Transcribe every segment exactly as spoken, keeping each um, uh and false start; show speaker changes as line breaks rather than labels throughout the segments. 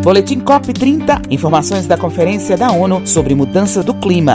Boletim C O P trinta, informações da Conferência da ONU sobre mudança do clima.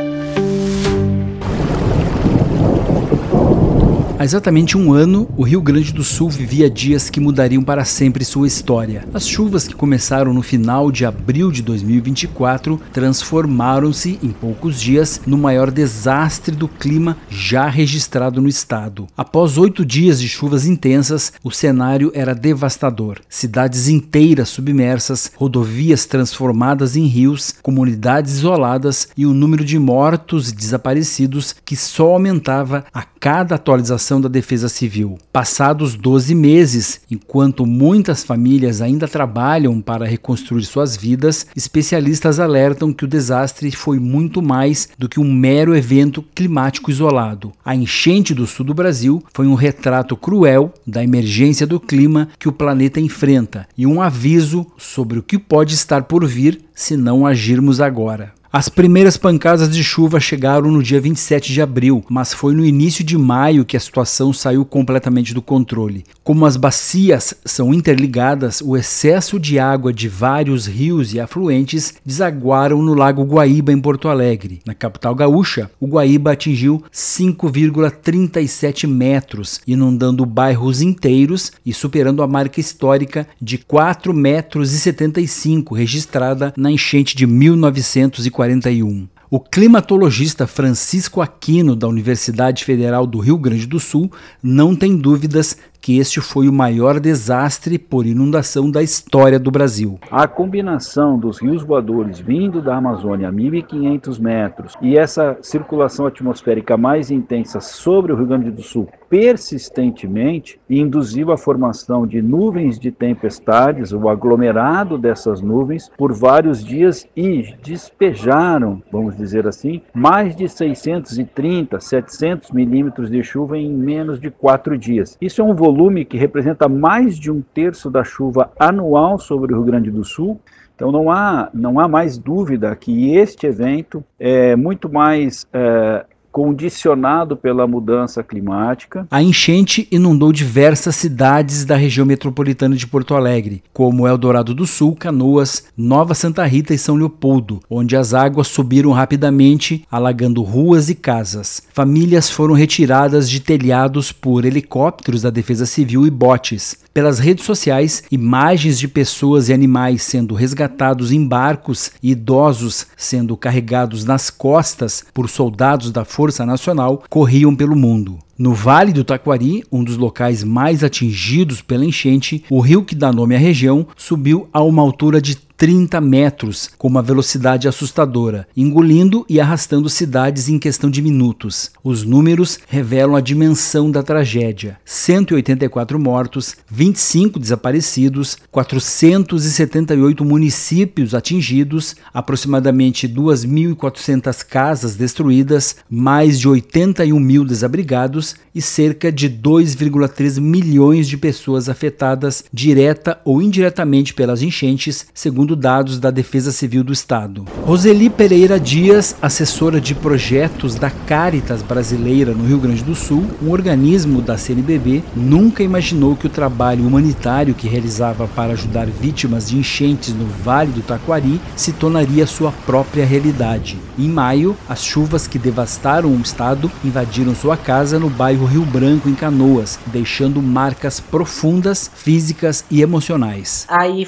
Há exatamente um ano, o Rio Grande do Sul vivia dias que mudariam para sempre sua história. As chuvas que começaram no final de abril de dois mil e vinte e quatro transformaram-se, em poucos dias, no maior desastre do clima já registrado no estado. Após oito dias de chuvas intensas, o cenário era devastador. Cidades inteiras submersas, rodovias transformadas em rios, comunidades isoladas e um número de mortos e desaparecidos que só aumentava a cada atualização da Defesa Civil. Passados doze meses, enquanto muitas famílias ainda trabalham para reconstruir suas vidas, especialistas alertam que o desastre foi muito mais do que um mero evento climático isolado. A enchente do sul do Brasil foi um retrato cruel da emergência do clima que o planeta enfrenta e um aviso sobre o que pode estar por vir se não agirmos agora. As primeiras pancadas de chuva chegaram no dia vinte e sete de abril, mas foi no início de maio que a situação saiu completamente do controle. Como as bacias são interligadas, o excesso de água de vários rios e afluentes desaguaram no Lago Guaíba, em Porto Alegre. Na capital gaúcha, o Guaíba atingiu cinco vírgula trinta e sete metros, inundando bairros inteiros e superando a marca histórica de quatro vírgula setenta e cinco metros registrada na enchente de mil novecentos e quarenta e um. O climatologista Francisco Aquino, da Universidade Federal do Rio Grande do Sul, não tem dúvidas que este foi o maior desastre por inundação da história do Brasil.
A combinação dos rios voadores vindo da Amazônia a mil e quinhentos metros e essa circulação atmosférica mais intensa sobre o Rio Grande do Sul persistentemente induziu a formação de nuvens de tempestades, o aglomerado dessas nuvens, por vários dias e despejaram, vamos dizer assim, mais de seiscentos e trinta, setecentos milímetros de chuva em menos de quatro dias. Isso é um volume que representa mais de um terço da chuva anual sobre o Rio Grande do Sul. Então não há, não há mais dúvida que este evento é muito mais é, condicionado pela mudança climática.
A enchente inundou diversas cidades da região metropolitana de Porto Alegre, como Eldorado do Sul, Canoas, Nova Santa Rita e São Leopoldo, onde as águas subiram rapidamente, alagando ruas e casas. Famílias foram retiradas de telhados por helicópteros da Defesa Civil e botes. Pelas redes sociais, imagens de pessoas e animais sendo resgatados em barcos e idosos sendo carregados nas costas por soldados da Força Nacional corriam pelo mundo. No Vale do Taquari, um dos locais mais atingidos pela enchente, o rio que dá nome à região subiu a uma altura de trinta metros, com uma velocidade assustadora, engolindo e arrastando cidades em questão de minutos. Os números revelam a dimensão da tragédia: cento e oitenta e quatro mortos, vinte e cinco desaparecidos, quatrocentos e setenta e oito municípios atingidos, aproximadamente duas mil e quatrocentas casas destruídas, mais de oitenta e um mil desabrigados e cerca de dois vírgula três milhões de pessoas afetadas direta ou indiretamente pelas enchentes, segundo dados da Defesa Civil do Estado. Roseli Pereira Dias, assessora de projetos da Caritas Brasileira no Rio Grande do Sul, um organismo da C N B B, nunca imaginou que o trabalho humanitário que realizava para ajudar vítimas de enchentes no Vale do Taquari se tornaria sua própria realidade. Em maio, as chuvas que devastaram o estado invadiram sua casa no bairro Rio Branco, em Canoas, deixando marcas profundas, físicas e emocionais.
Aí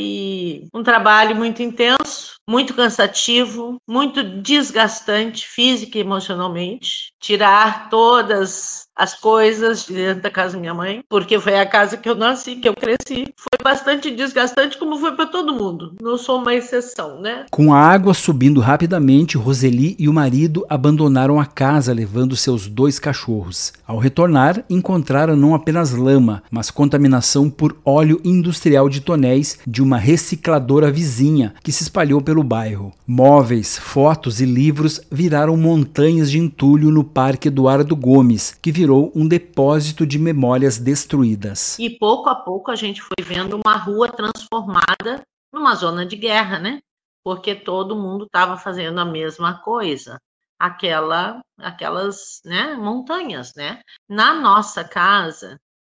foi um trabalho muito intenso, muito cansativo, muito desgastante física e emocionalmente. Tirar todas as coisas de dentro da casa da minha mãe, porque foi a casa que eu nasci, que eu cresci. Foi bastante desgastante, como foi para todo mundo. Não sou uma exceção, né?
Com a água subindo rapidamente, Roseli e o marido abandonaram a casa, levando seus dois cachorros. Ao retornar, encontraram não apenas lama, mas contaminação por óleo industrial de tonéis de uma recicladora vizinha que se espalhou pelo bairro. Móveis, fotos e livros viraram montanhas de entulho no Parque Eduardo Gomes, que virou um depósito de memórias destruídas.
E pouco a pouco a gente foi vendo uma rua transformada numa zona de guerra, né? Porque todo mundo estava fazendo a mesma coisa. Aquela, aquelas, né, montanhas, né? Na nossa casa,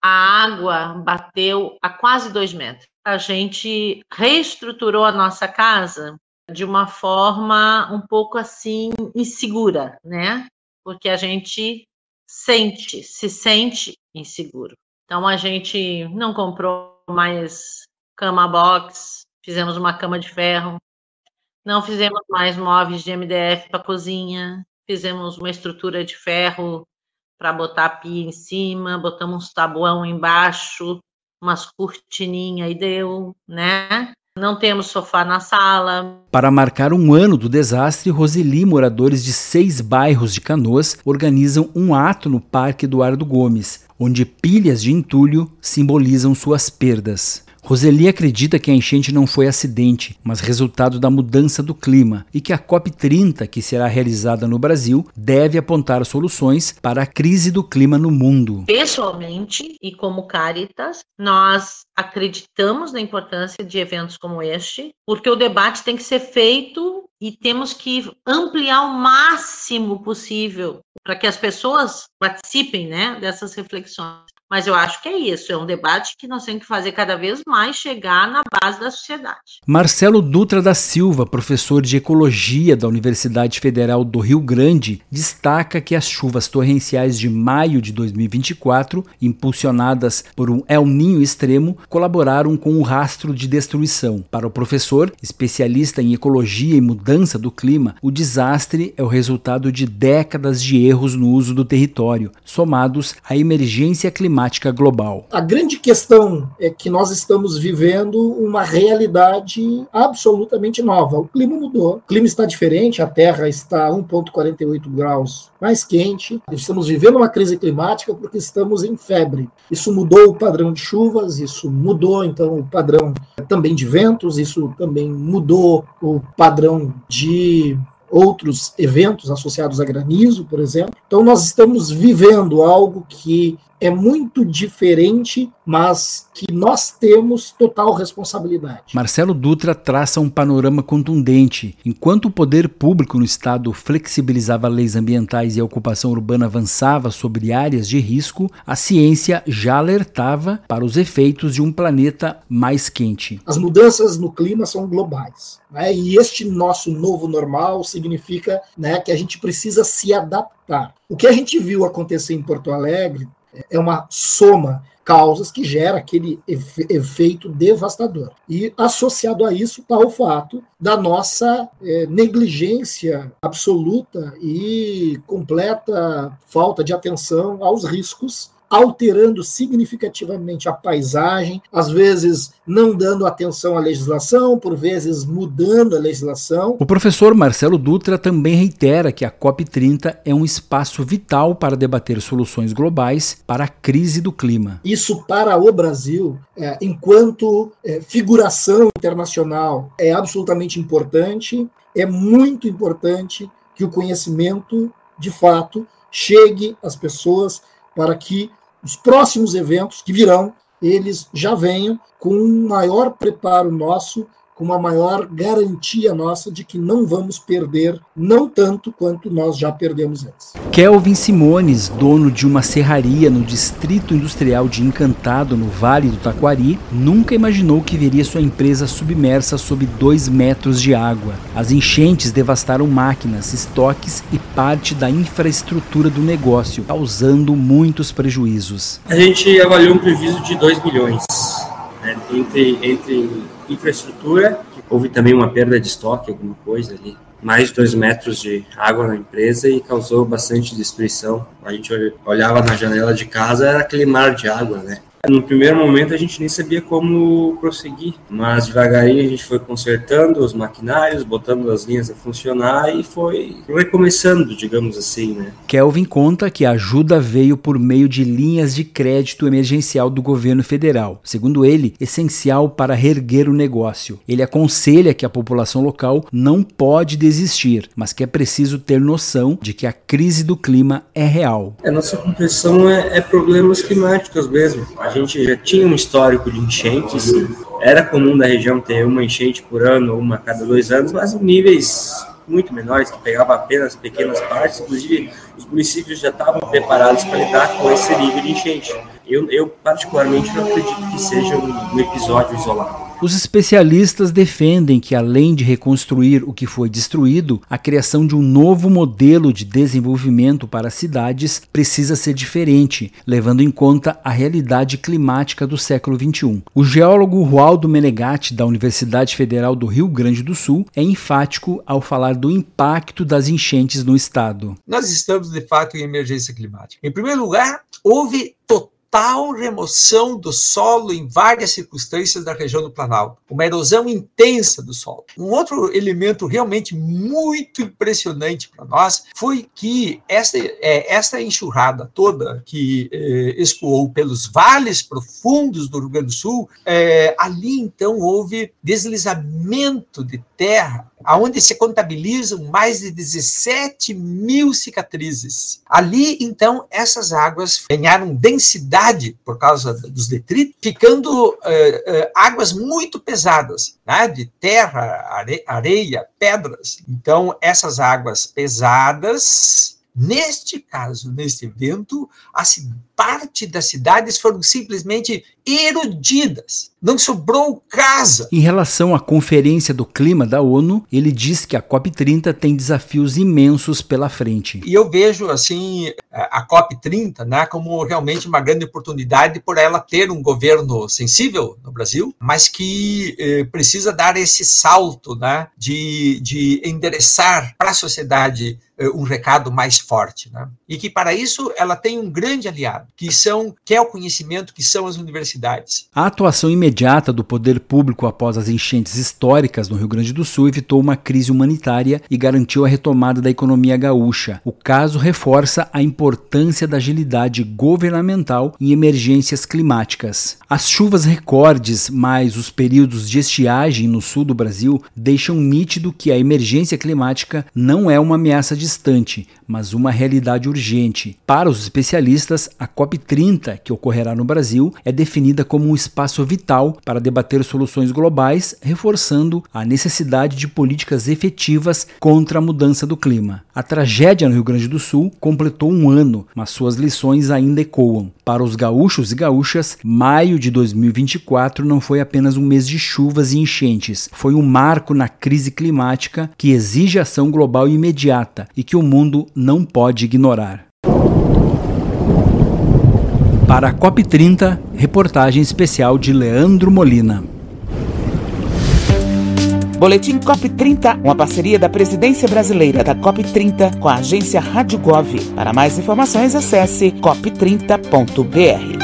a água bateu a quase dois metros. A gente reestruturou a nossa casa de uma forma um pouco assim insegura, né? Porque a gente sente, se sente inseguro. Então a gente não comprou mais cama box, fizemos uma cama de ferro, não fizemos mais móveis de M D F para cozinha, fizemos uma estrutura de ferro para botar a pia em cima, botamos um tabuão embaixo, umas cortininhas e deu, né? Não temos sofá na sala.
Para marcar um ano do desastre, Roseli e moradores de seis bairros de Canoas organizam um ato no Parque Eduardo Gomes, onde pilhas de entulho simbolizam suas perdas. Roseli acredita que a enchente não foi acidente, mas resultado da mudança do clima e que a COP trinta, que será realizada no Brasil, deve apontar soluções para a crise do clima no mundo.
Pessoalmente e como Caritas, nós acreditamos na importância de eventos como este, porque o debate tem que ser feito e temos que ampliar o máximo possível para que as pessoas participem, né, dessas reflexões. Mas eu acho que é isso, é um debate que nós temos que fazer cada vez mais chegar na base da sociedade.
Marcelo Dutra da Silva, professor de Ecologia da Universidade Federal do Rio Grande, destaca que as chuvas torrenciais de maio de dois mil e vinte e quatro, impulsionadas por um El Niño extremo, colaboraram com o rastro de destruição. Para o professor, especialista em ecologia e mudança do clima, o desastre é o resultado de décadas de erros no uso do território, somados à emergência climática global.
A grande questão é que nós estamos vivendo uma realidade absolutamente nova. O clima mudou, o clima está diferente, a Terra está um vírgula quarenta e oito graus mais quente. Estamos vivendo uma crise climática porque estamos em febre. Isso mudou o padrão de chuvas, isso mudou então o padrão também de ventos, isso também mudou o padrão de outros eventos associados a granizo, por exemplo. Então nós estamos vivendo algo que é muito diferente, mas que nós temos total responsabilidade.
Marcelo Dutra traça um panorama contundente. Enquanto o poder público no estado flexibilizava leis ambientais e a ocupação urbana avançava sobre áreas de risco, a ciência já alertava para os efeitos de um planeta mais quente.
As mudanças no clima são globais, né? E este nosso novo normal significa, né, que a gente precisa se adaptar. O que a gente viu acontecer em Porto Alegre é uma soma causas que gera aquele efe- efeito devastador. E associado a isso está o fato da nossa é, negligência absoluta e completa falta de atenção aos riscos, alterando significativamente a paisagem, às vezes não dando atenção à legislação, por vezes mudando a legislação.
O professor Marcelo Dutra também reitera que a COP trinta é um espaço vital para debater soluções globais para a crise do clima.
Isso para o Brasil, é, enquanto é, figuração internacional, é absolutamente importante, é muito importante que o conhecimento, de fato, chegue às pessoas para que os próximos eventos que virão, eles já venham com um maior preparo nosso, com uma maior garantia nossa de que não vamos perder, não tanto quanto nós já perdemos antes.
Kelvin Simones, dono de uma serraria no Distrito Industrial de Encantado, no Vale do Taquari, nunca imaginou que veria sua empresa submersa sob dois metros de água. As enchentes devastaram máquinas, estoques e parte da infraestrutura do negócio, causando muitos prejuízos.
A gente avaliou um prejuízo de dois milhões, né, entre, entre infraestrutura, houve também uma perda de estoque, alguma coisa ali, mais de dois metros de água na empresa e causou bastante destruição. A gente olhava na janela de casa, era aquele mar de água, né? No primeiro momento a gente nem sabia como prosseguir, mas devagarinho a gente foi consertando os maquinários, botando as linhas a funcionar e foi recomeçando, digamos assim, né?
Kelvin conta que a ajuda veio por meio de linhas de crédito emergencial do governo federal, segundo ele, essencial para reerguer o negócio. Ele aconselha que a população local não pode desistir, mas que é preciso ter noção de que a crise do clima é real.
A nossa compreensão é, é problemas climáticos mesmo. A gente já tinha um histórico de enchentes, era comum da região ter uma enchente por ano, uma a cada dois anos, mas em níveis muito menores, que pegavam apenas pequenas partes, inclusive os municípios já estavam preparados para lidar com esse nível de enchente. Eu, eu particularmente, não acredito que seja um, um episódio isolado.
Os especialistas defendem que, além de reconstruir o que foi destruído, a criação de um novo modelo de desenvolvimento para as cidades precisa ser diferente, levando em conta a realidade climática do século vinte e um. O geólogo Rualdo Menegatti, da Universidade Federal do Rio Grande do Sul, é enfático ao falar do impacto das enchentes no estado.
Nós estamos, de fato, em emergência climática. Em primeiro lugar, houve total Total remoção do solo em várias circunstâncias da região do Planalto, uma erosão intensa do solo. Um outro elemento realmente muito impressionante para nós foi que essa, é, essa enxurrada toda que é, escoou pelos vales profundos do Rio Grande do Sul, é, ali então houve deslizamento de terra, aonde se contabilizam mais de dezessete mil cicatrizes. Ali, então, essas águas ganharam densidade por causa dos detritos, ficando uh, uh, águas muito pesadas, né, de terra, are- areia, pedras. Então, essas águas pesadas, neste caso, neste evento, a parte das cidades foram simplesmente erodidas. Não sobrou casa.
Em relação à Conferência do Clima da ONU, ele diz que a COP trinta tem desafios imensos pela frente.
E eu vejo assim a COP trinta, né, como realmente uma grande oportunidade por ela ter um governo sensível no Brasil, mas que eh, precisa dar esse salto, né, de, de endereçar para a sociedade eh, um recado mais forte, né? E que para isso ela tem um grande aliado, que são que é o conhecimento, que são as universidades.
A atuação imediata do poder público após as enchentes históricas no Rio Grande do Sul evitou uma crise humanitária e garantiu a retomada da economia gaúcha. O caso reforça a importância da agilidade governamental em emergências climáticas. As chuvas recordes, mais os períodos de estiagem no sul do Brasil, deixam nítido que a emergência climática não é uma ameaça distante, mas uma realidade urgente. Para os especialistas, a COP trinta, que ocorrerá no Brasil, é definida como um espaço vital para debater soluções globais, reforçando a necessidade de políticas efetivas contra a mudança do clima. A tragédia no Rio Grande do Sul completou um ano, mas suas lições ainda ecoam. Para os gaúchos e gaúchas, maio de dois mil e vinte e quatro não foi apenas um mês de chuvas e enchentes, foi um marco na crise climática que exige ação global imediata e que o mundo não pode ignorar. Para a COP trinta, reportagem especial de Leandro Molina.
Boletim COP trinta, uma parceria da Presidência Brasileira da COP trinta com a agência Rádio Gov. Para mais informações, acesse cop trinta ponto b r.